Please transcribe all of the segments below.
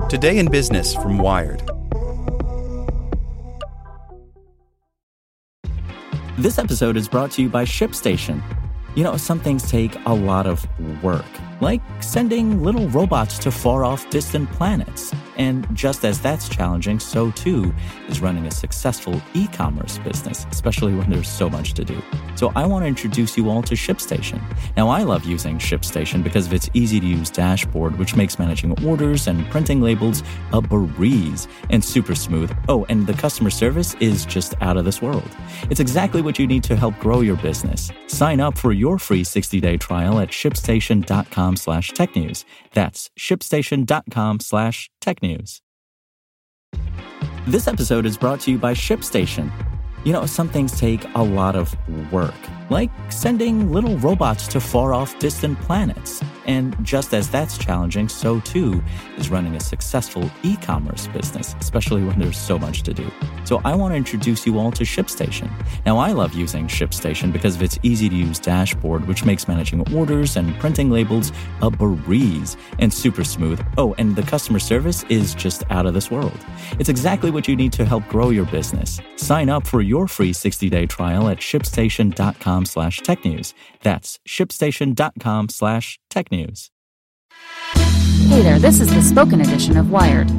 Today in Business from Wired. This episode is brought to you by ShipStation. You know, some things take a lot of work, like sending little robots to far-off distant planets. And just as that's challenging, so too is running a successful e-commerce business, especially when there's so much to do. So I want to introduce you all to ShipStation. Now, I love using ShipStation because of its easy-to-use dashboard, which makes managing orders and printing labels a breeze and super smooth. Oh, and the customer service is just out of this world. It's exactly what you need to help grow your business. Sign up for your free 60-day trial at shipstation.com/technews. That's shipstation.com/technews. This episode is brought to you by ShipStation. You know, some things take a lot of work, like sending little robots to far-off distant planets. And just as that's challenging, so too is running a successful e-commerce business, especially when there's so much to do. So I want to introduce you all to ShipStation. Now, I love using ShipStation because of its easy-to-use dashboard, which makes managing orders and printing labels a breeze and super smooth. Oh, and the customer service is just out of this world. It's exactly what you need to help grow your business. Sign up for your free 60-day trial at shipstation.com/technews. That's shipstation.com/technews. Hey there, this is the spoken edition of Wired.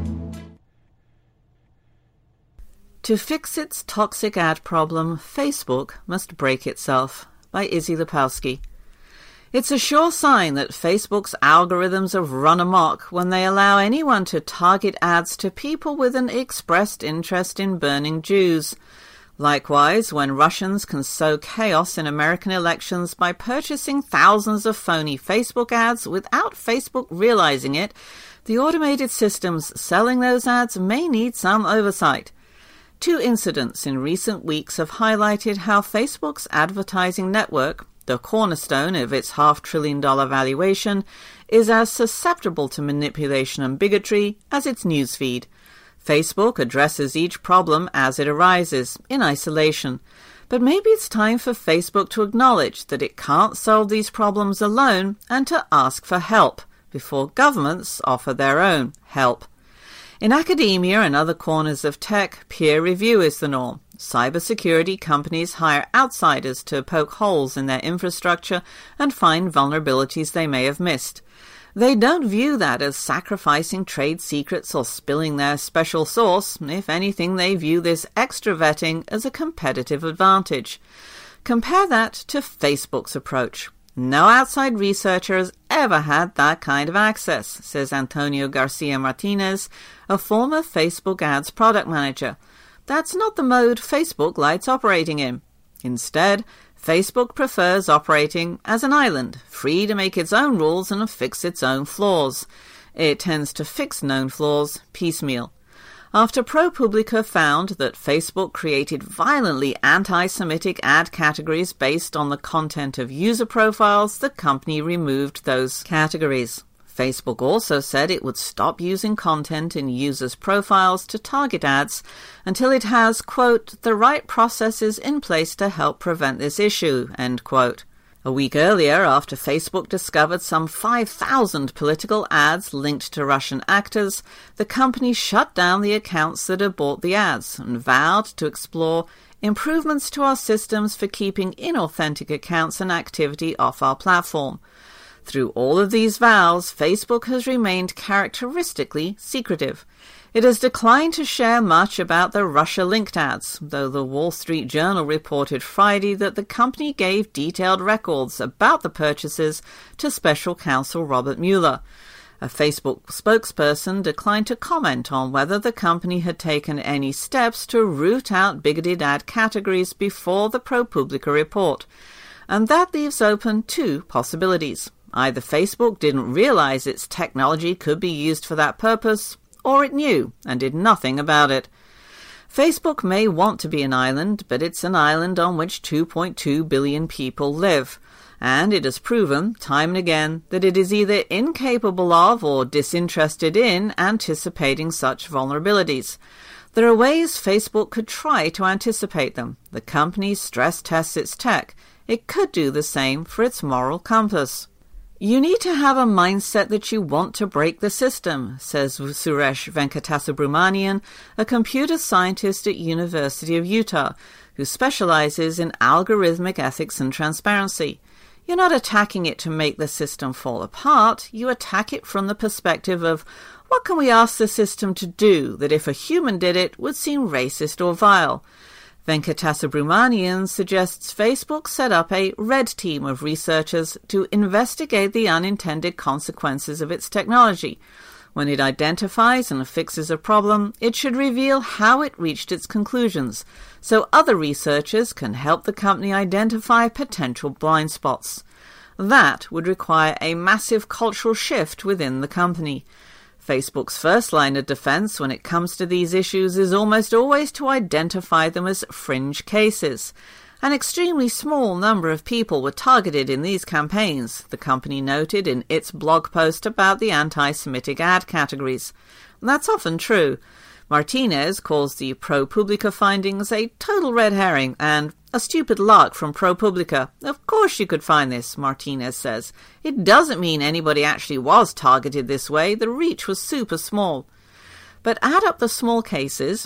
To fix its toxic ad problem, Facebook must break itself, by Izzy Lepowski. It's a sure sign that Facebook's algorithms have run amok when they allow anyone to target ads to people with an expressed interest in burning Jews. Likewise, when Russians can sow chaos in American elections by purchasing thousands of phony Facebook ads without Facebook realizing it, the automated systems selling those ads may need some oversight. Two incidents in recent weeks have highlighted how Facebook's advertising network, the cornerstone of its $500 billion valuation, is as susceptible to manipulation and bigotry as its newsfeed. Facebook addresses each problem as it arises, in isolation. But maybe it's time for Facebook to acknowledge that it can't solve these problems alone and to ask for help before governments offer their own help. In academia and other corners of tech, peer review is the norm. Cybersecurity companies hire outsiders to poke holes in their infrastructure and find vulnerabilities they may have missed. They don't view that as sacrificing trade secrets or spilling their special sauce. If anything, they view this extra vetting as a competitive advantage. Compare that to Facebook's approach. No outside researcher has ever had that kind of access, says Antonio Garcia Martinez, a former Facebook ads product manager. That's not the mode Facebook likes operating in. Instead, Facebook prefers operating as an island, free to make its own rules and fix its own flaws. It tends to fix known flaws piecemeal. After ProPublica found that Facebook created violently anti-Semitic ad categories based on the content of user profiles, the company removed those categories. Facebook also said it would stop using content in users' profiles to target ads until it has, quote, the right processes in place to help prevent this issue, end quote. A week earlier, after Facebook discovered some 5,000 political ads linked to Russian actors, the company shut down the accounts that had bought the ads and vowed to explore improvements to our systems for keeping inauthentic accounts and activity off our platform. Through all of these vows, Facebook has remained characteristically secretive. It has declined to share much about the Russia-linked ads, though the Wall Street Journal reported Friday that the company gave detailed records about the purchases to special counsel Robert Mueller. A Facebook spokesperson declined to comment on whether the company had taken any steps to root out bigoted ad categories before the ProPublica report. And that leaves open two possibilities. Either Facebook didn't realize its technology could be used for that purpose, or it knew and did nothing about it. Facebook may want to be an island, but it's an island on which 2.2 billion people live, and it has proven, time and again, that it is either incapable of or disinterested in anticipating such vulnerabilities. There are ways Facebook could try to anticipate them. The company stress tests its tech. It could do the same for its moral compass. You need to have a mindset that you want to break the system, says Suresh Venkatasubramanian, a computer scientist at University of Utah, who specializes in algorithmic ethics and transparency. You're not attacking it to make the system fall apart. You attack it from the perspective of, what can we ask the system to do that if a human did it would seem racist or vile? Venkatasubramanian suggests Facebook set up a red team of researchers to investigate the unintended consequences of its technology. When it identifies and fixes a problem, it should reveal how it reached its conclusions, so other researchers can help the company identify potential blind spots. That would require a massive cultural shift within the company. Facebook's first line of defense when it comes to these issues is almost always to identify them as fringe cases. An extremely small number of people were targeted in these campaigns, the company noted in its blog post about the anti-Semitic ad categories. That's often true. Martinez calls the ProPublica findings a total red herring and a stupid lark from ProPublica. Of course you could find this, Martinez says. It doesn't mean anybody actually was targeted this way. The reach was super small. But add up the small cases,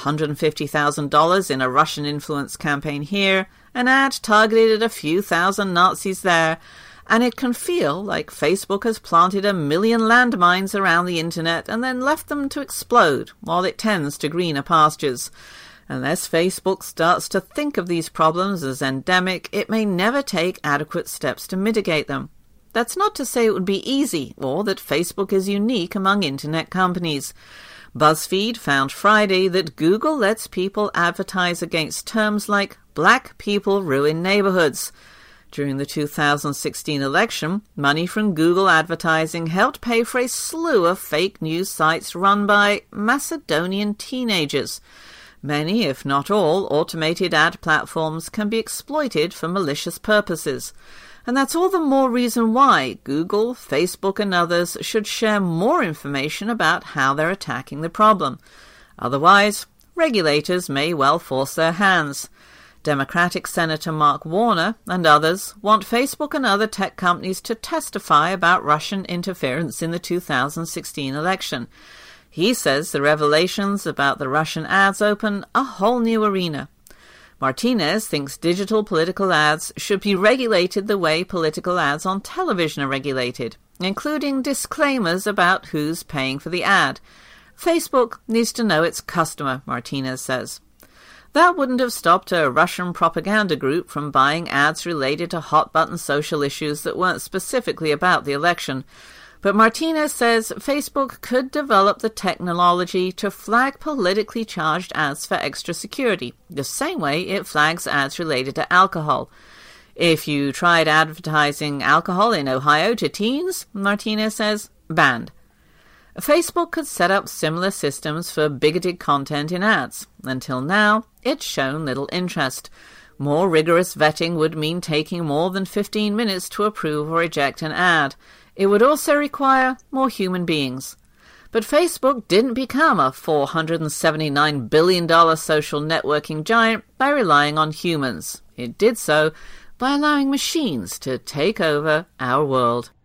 $150,000 in a Russian influence campaign here, an ad targeted at a few thousand Nazis there, and it can feel like Facebook has planted 1 million landmines around the internet and then left them to explode while it tends to greener pastures. Unless Facebook starts to think of these problems as endemic, it may never take adequate steps to mitigate them. That's not to say it would be easy or that Facebook is unique among internet companies. BuzzFeed found Friday that Google lets people advertise against terms like "black people ruin neighborhoods." During the 2016 election, money from Google advertising helped pay for a slew of fake news sites run by Macedonian teenagers. Many, if not all, automated ad platforms can be exploited for malicious purposes. And that's all the more reason why Google, Facebook, and others should share more information about how they're attacking the problem. Otherwise, regulators may well force their hands. Democratic Senator Mark Warner and others want Facebook and other tech companies to testify about Russian interference in the 2016 election. He says the revelations about the Russian ads open a whole new arena. Martinez thinks digital political ads should be regulated the way political ads on television are regulated, including disclaimers about who's paying for the ad. Facebook needs to know its customer, Martinez says. That wouldn't have stopped a Russian propaganda group from buying ads related to hot-button social issues that weren't specifically about the election. But Martinez says Facebook could develop the technology to flag politically charged ads for extra security, the same way it flags ads related to alcohol. If you tried advertising alcohol in Ohio to teens, Martinez says, banned. Facebook could set up similar systems for bigoted content in ads. Until now, it's shown little interest. More rigorous vetting would mean taking more than 15 minutes to approve or reject an ad. It would also require more human beings. But Facebook didn't become a $479 billion social networking giant by relying on humans. It did so by allowing machines to take over our world.